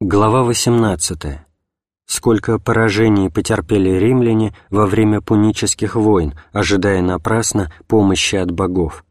Глава 18. Сколько поражений потерпели римляне во время пунических войн, ожидая напрасно помощи от богов.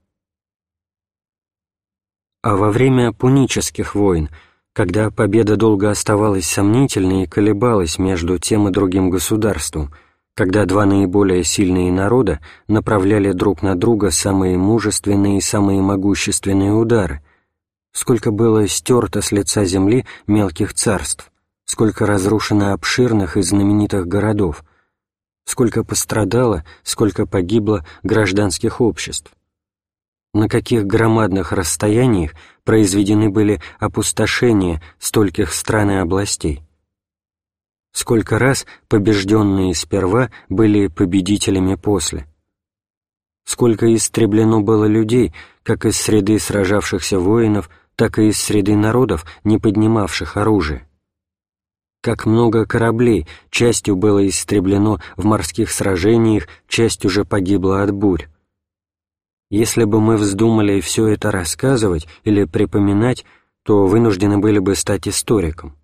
А во время пунических войн, когда победа долго оставалась сомнительной и колебалась между тем и другим государством, когда два наиболее сильные народа направляли друг на друга самые мужественные и самые могущественные удары, сколько было стерто с лица земли мелких царств, сколько разрушено обширных и знаменитых городов, сколько пострадало, сколько погибло гражданских обществ, на каких громадных расстояниях произведены были опустошения стольких стран и областей, сколько раз побежденные сперва были победителями после, сколько истреблено было людей, как из среды сражавшихся воинов, так и из среды народов, не поднимавших оружие. Как много кораблей частью было истреблено в морских сражениях, частью же погибло от бурь. Если бы мы вздумали все это рассказывать или припоминать, то вынуждены были бы стать историком.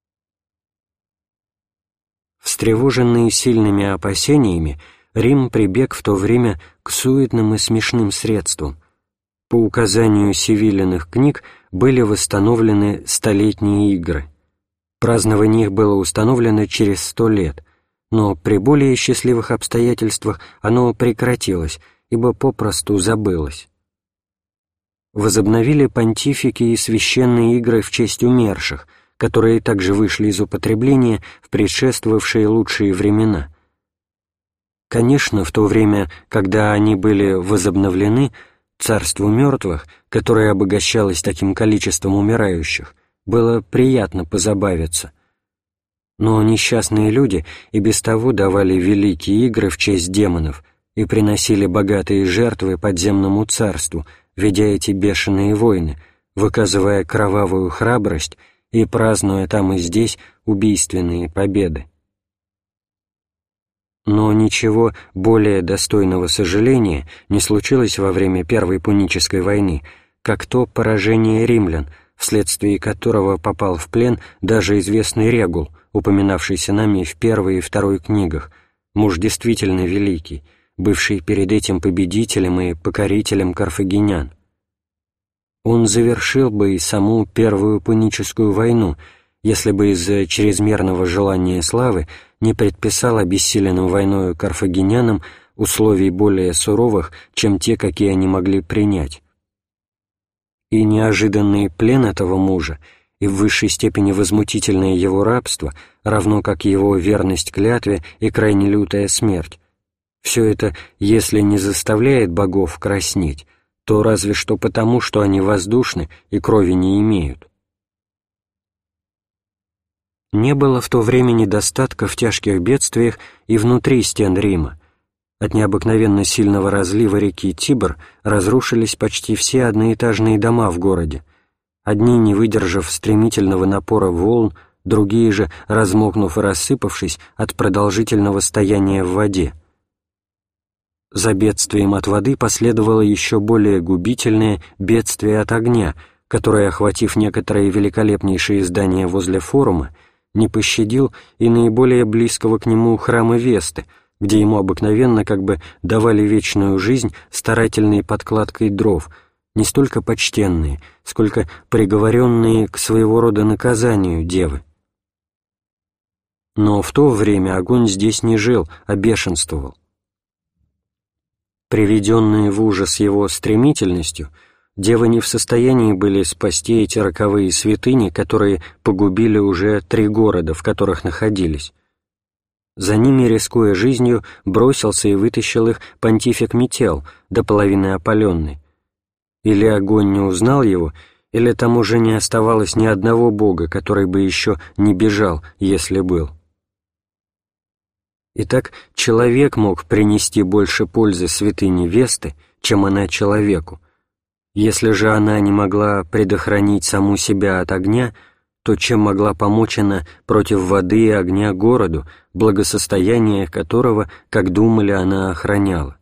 Встревоженный сильными опасениями, Рим прибег в то время к суетным и смешным средствам. По указанию Севилиных книг были восстановлены столетние игры. Празднование их было установлено через 100 лет, но при более счастливых обстоятельствах оно прекратилось, ибо попросту забылось. Возобновили понтифики и священные игры в честь умерших, которые также вышли из употребления в предшествовавшие лучшие времена. Конечно, в то время, когда они были возобновлены, царству мертвых, которое обогащалось таким количеством умирающих, было приятно позабавиться. Но несчастные люди и без того давали великие игры в честь демонов и приносили богатые жертвы подземному царству, ведя эти бешеные войны, выказывая кровавую храбрость и празднуя там и здесь убийственные победы. Но ничего более достойного сожаления не случилось во время Первой Пунической войны, как то поражение римлян, вследствие которого попал в плен даже известный Регул, упоминавшийся нами в первой и второй книгах, муж действительно великий, бывший перед этим победителем и покорителем карфагенян. Он завершил бы и саму Первую Пуническую войну, если бы из-за чрезмерного желания славы не предписал обессиленным войною карфагенянам условий более суровых, чем те, какие они могли принять. И неожиданный плен этого мужа, и в высшей степени возмутительное его рабство, равно как его верность клятве и крайне лютая смерть, все это, если не заставляет богов краснеть, то разве что потому, что они воздушны и крови не имеют. Не было в то время недостатка в тяжких бедствиях и внутри стен Рима. От необыкновенно сильного разлива реки Тибр разрушились почти все одноэтажные дома в городе, одни не выдержав стремительного напора волн, другие же размокнув и рассыпавшись от продолжительного стояния в воде. За бедствием от воды последовало еще более губительное бедствие от огня, которое, охватив некоторые великолепнейшие здания возле форума, не пощадил и наиболее близкого к нему храма Весты, где ему обыкновенно как бы давали вечную жизнь старательной подкладкой дров, не столько почтенные, сколько приговоренные к своего рода наказанию девы. Но в то время огонь здесь не жил, а бешенствовал. Приведенные в ужас его стремительностью, девы не в состоянии были спасти эти роковые святыни, которые погубили уже 3 города, в которых находились. За ними, рискуя жизнью, бросился и вытащил их понтифик Метел, до половины опаленный. Или огонь не узнал его, или там уже не оставалось ни одного бога, который бы еще не бежал, если был. Итак, человек мог принести больше пользы святыне Весты, чем она человеку. Если же она не могла предохранить саму себя от огня, то чем могла помочь она против воды и огня городу, благосостояние которого, как думали, она охраняла?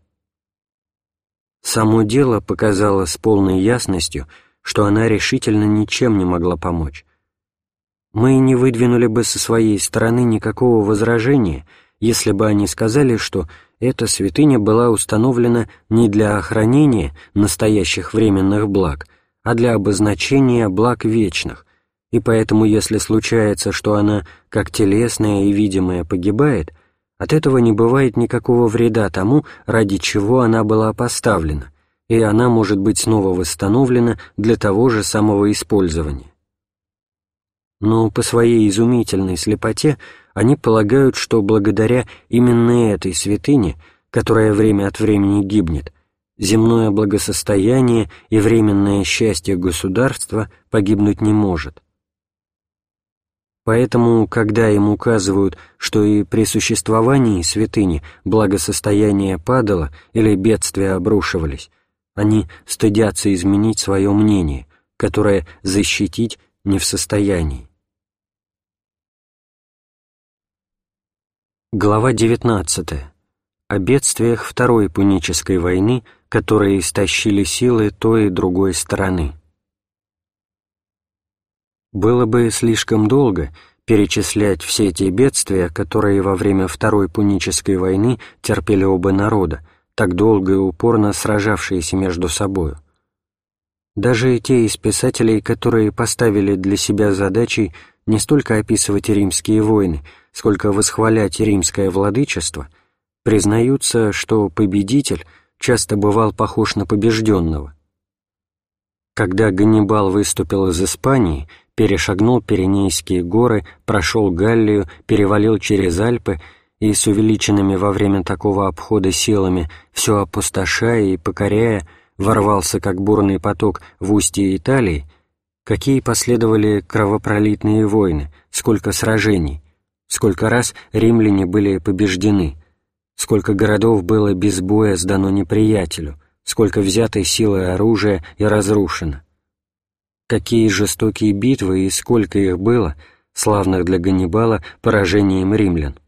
Само дело показало с полной ясностью, что она решительно ничем не могла помочь. Мы не выдвинули бы со своей стороны никакого возражения, если бы они сказали, что эта святыня была установлена не для охранения настоящих временных благ, а для обозначения благ вечных, и поэтому, если случается, что она, как телесная и видимая, погибает, от этого не бывает никакого вреда тому, ради чего она была поставлена, и она может быть снова восстановлена для того же самого использования. Но по своей изумительной слепоте они полагают, что благодаря именно этой святыне, которая время от времени гибнет, земное благосостояние и временное счастье государства погибнуть не может. Поэтому, когда им указывают, что и при существовании святыни благосостояние падало или бедствия обрушивались, они стыдятся изменить свое мнение, которое защитить не в состоянии. Глава 19. О бедствиях Второй Пунической войны, которые истощили силы той и другой стороны. Было бы слишком долго перечислять все те бедствия, которые во время Второй Пунической войны терпели оба народа, так долго и упорно сражавшиеся между собою. Даже те из писателей, которые поставили для себя задачей не столько описывать римские войны, сколько восхвалять римское владычество, признаются, что победитель часто бывал похож на побежденного. Когда Ганнибал выступил из Испании, перешагнул Пиренейские горы, прошел Галлию, перевалил через Альпы и с увеличенными во время такого обхода силами, все опустошая и покоряя, ворвался как бурный поток в устье Италии, какие последовали кровопролитные войны, сколько сражений, сколько раз римляне были побеждены, сколько городов было без боя сдано неприятелю, сколько взятой силой оружия и разрушено. Какие жестокие битвы и сколько их было, славных для Ганнибала поражением римлян.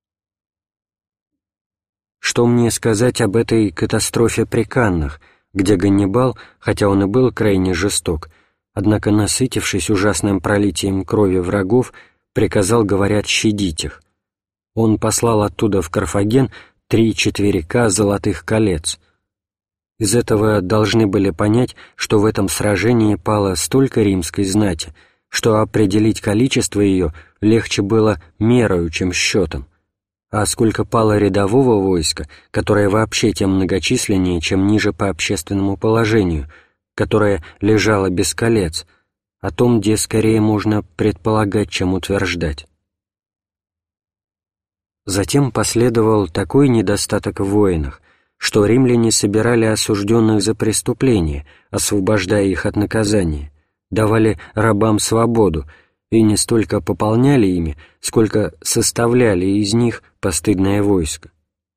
Что мне сказать об этой катастрофе при Каннах, где Ганнибал, хотя он и был крайне жесток, однако, насытившись ужасным пролитием крови врагов, приказал, говорят, щадить их. Он послал оттуда в Карфаген 3 четверика золотых колец. Из этого должны были понять, что в этом сражении пало столько римской знати, что определить количество ее легче было мерою, чем счетом, а сколько пало рядового войска, которое вообще тем многочисленнее, чем ниже по общественному положению, которое лежало без колец, о том, где скорее можно предполагать, чем утверждать. Затем последовал такой недостаток в воинах, что римляне собирали осужденных за преступления, освобождая их от наказания, давали рабам свободу и не столько пополняли ими, сколько составляли из них постыдное войско.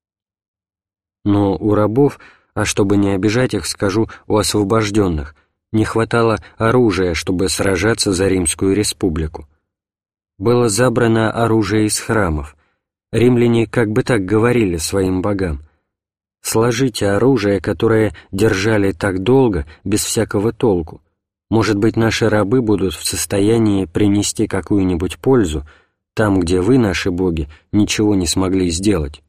Но у рабов, а чтобы не обижать их, скажу, у освобожденных, не хватало оружия, чтобы сражаться за Римскую республику. Было забрано оружие из храмов. Римляне как бы так говорили своим богам: «Сложите оружие, которое держали так долго, без всякого толку. Может быть, наши рабы будут в состоянии принести какую-нибудь пользу там, где вы, наши боги, ничего не смогли сделать».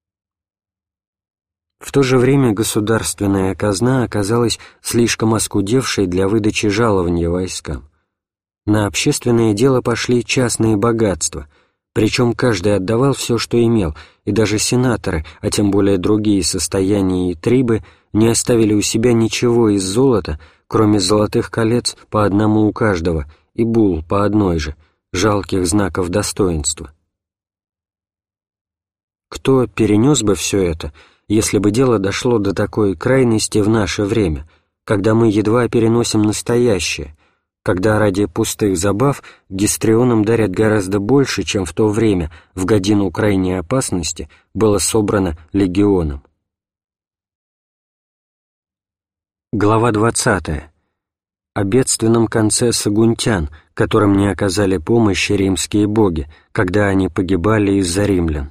В то же время государственная казна оказалась слишком оскудевшей для выдачи жалования войскам. На общественное дело пошли частные богатства, причем каждый отдавал все, что имел, и даже сенаторы, а тем более другие состояния и трибы, не оставили у себя ничего из золота, кроме золотых колец по одному у каждого и булл по одной же, жалких знаков достоинства. Кто перенес бы все это, если бы дело дошло до такой крайности в наше время, когда мы едва переносим настоящее, когда ради пустых забав гистрионам дарят гораздо больше, чем в то время, в годину крайней опасности, было собрано легионом. Глава 20. О бедственном конце сагунтян, которым не оказали помощи римские боги, когда они погибали из-за римлян.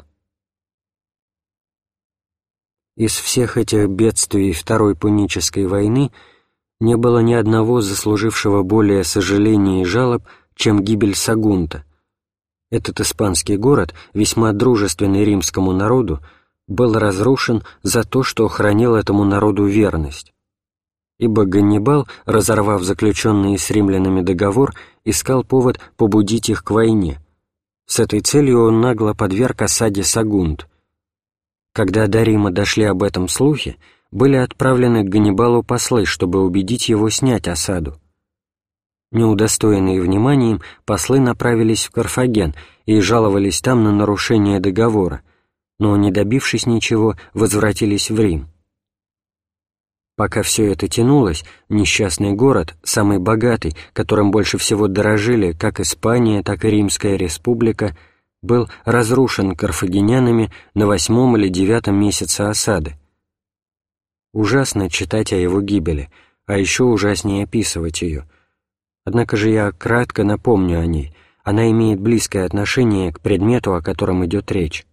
Из всех этих бедствий Второй Пунической войны не было ни одного заслужившего более сожаления и жалоб, чем гибель Сагунта. Этот испанский город, весьма дружественный римскому народу, был разрушен за то, что хранил этому народу верность. Ибо Ганнибал, разорвав заключенный с римлянами договор, искал повод побудить их к войне. С этой целью он нагло подверг осаде Сагунт. Когда до Рима дошли об этом слухи, были отправлены к Ганнибалу послы, чтобы убедить его снять осаду. Неудостоенные вниманием, послы направились в Карфаген и жаловались там на нарушение договора, но, не добившись ничего, возвратились в Рим. Пока все это тянулось, несчастный город, самый богатый, которым больше всего дорожили как Испания, так и Римская республика, был разрушен карфагенянами на 8-м или 9-м месяце осады. Ужасно читать о его гибели, а еще ужаснее описывать ее. Однако же я кратко напомню о ней, она имеет близкое отношение к предмету, о котором идет речь.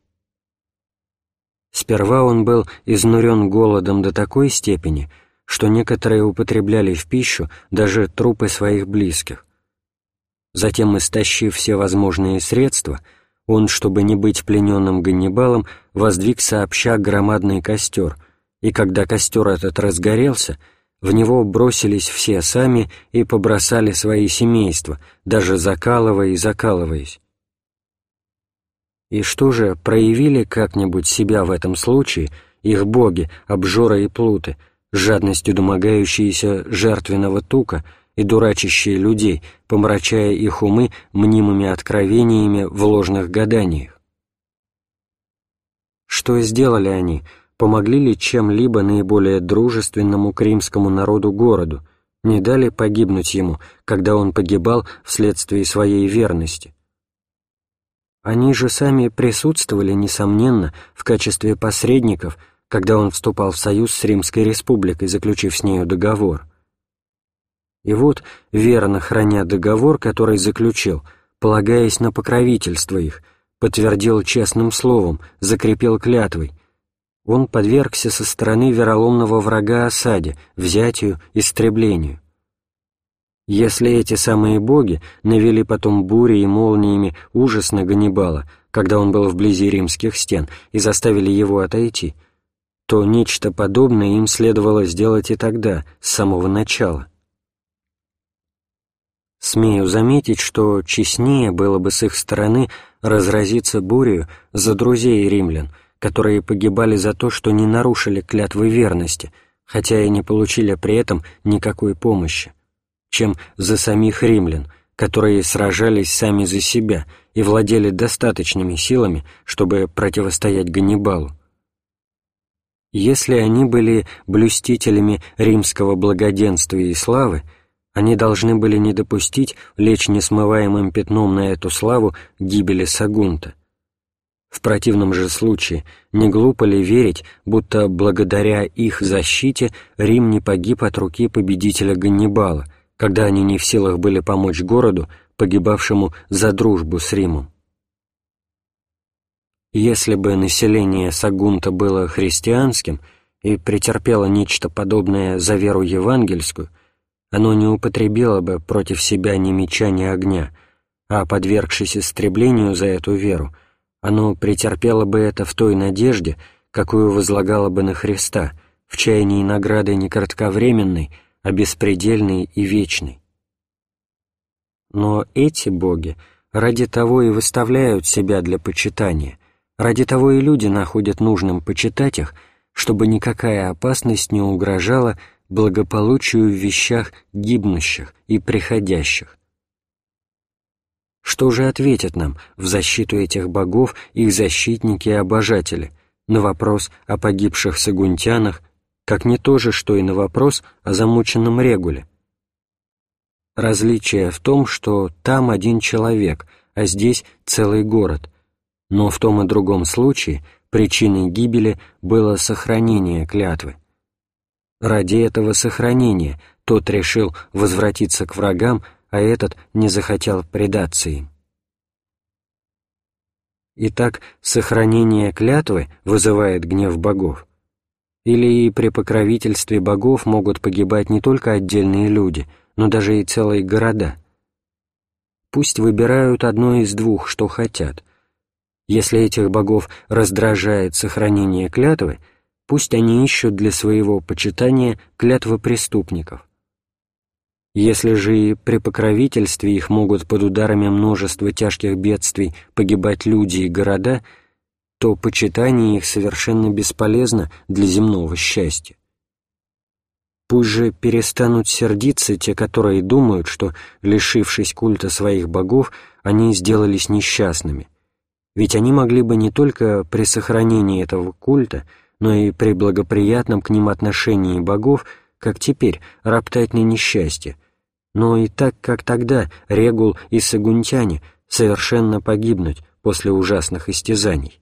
Сперва он был изнурен голодом до такой степени, что некоторые употребляли в пищу даже трупы своих близких. Затем, истощив все возможные средства, он, чтобы не быть плененным Ганнибалом, воздвиг сообща громадный костер, и когда костер этот разгорелся, в него бросились все сами и побросали свои семейства, даже закалывая и закалываясь. И что же, проявили как-нибудь себя в этом случае их боги, обжоры и плуты, с жадностью домогающиеся жертвенного тука и дурачащие людей, помрачая их умы мнимыми откровениями в ложных гаданиях? Что сделали они? Помогли ли чем-либо наиболее дружественному к римскому народу городу? Не дали погибнуть ему, когда он погибал вследствие своей верности? Они же сами присутствовали, несомненно, в качестве посредников, когда он вступал в союз с Римской республикой, заключив с нею договор. И вот, верно храня договор, который заключил, полагаясь на покровительство их, подтвердил честным словом, закрепил клятвой, он подвергся со стороны вероломного врага осаде, взятию, истреблению. Если эти самые боги навели потом бурей и молниями ужас на Ганнибала, когда он был вблизи римских стен, и заставили его отойти, то нечто подобное им следовало сделать и тогда, с самого начала. Смею заметить, что честнее было бы с их стороны разразиться бурею за друзей римлян, которые погибали за то, что не нарушили клятвы верности, хотя и не получили при этом никакой помощи, чем за самих римлян, которые сражались сами за себя и владели достаточными силами, чтобы противостоять Ганнибалу. Если они были блюстителями римского благоденствия и славы, они должны были не допустить лечь несмываемым пятном на эту славу гибели Сагунта. В противном же случае, не глупо ли верить, будто благодаря их защите Рим не погиб от руки победителя Ганнибала, когда они не в силах были помочь городу, погибавшему за дружбу с Римом? Если бы население Сагунта было христианским и претерпело нечто подобное за веру евангельскую, оно не употребило бы против себя ни меча, ни огня, а, подвергшись истреблению за эту веру, оно претерпело бы это в той надежде, какую возлагало бы на Христа, в чаянии награды не кратковременной, а беспредельной и вечной. Но эти боги ради того и выставляют себя для почитания, ради того и люди находят нужным почитать их, чтобы никакая опасность не угрожала благополучию в вещах гибнущих и приходящих. Что же ответят нам в защиту этих богов их защитники и обожатели на вопрос о погибших сагунтянах, как не то же, что и на вопрос о замученном Регуле? Различие в том, что там один человек, а здесь целый город, но в том и другом случае причиной гибели было сохранение клятвы. Ради этого сохранения тот решил возвратиться к врагам, а этот не захотел предаться им. Итак, сохранение клятвы вызывает гнев богов? Или и при покровительстве богов могут погибать не только отдельные люди, но даже и целые города? пусть выбирают одно из двух, что хотят. Если этих богов раздражает сохранение клятвы, пусть они ищут для своего почитания клятвы преступников. Если же и при покровительстве их могут под ударами множества тяжких бедствий погибать люди и города, то почитание их совершенно бесполезно для земного счастья. Пусть же перестанут сердиться те, которые думают, что, лишившись культа своих богов, они сделались несчастными, ведь они могли бы не только при сохранении этого культа, но и при благоприятном к ним отношении богов, как теперь, роптать на несчастье, но и так, как тогда Регул и Сагунтяне, совершенно погибнуть после ужасных истязаний.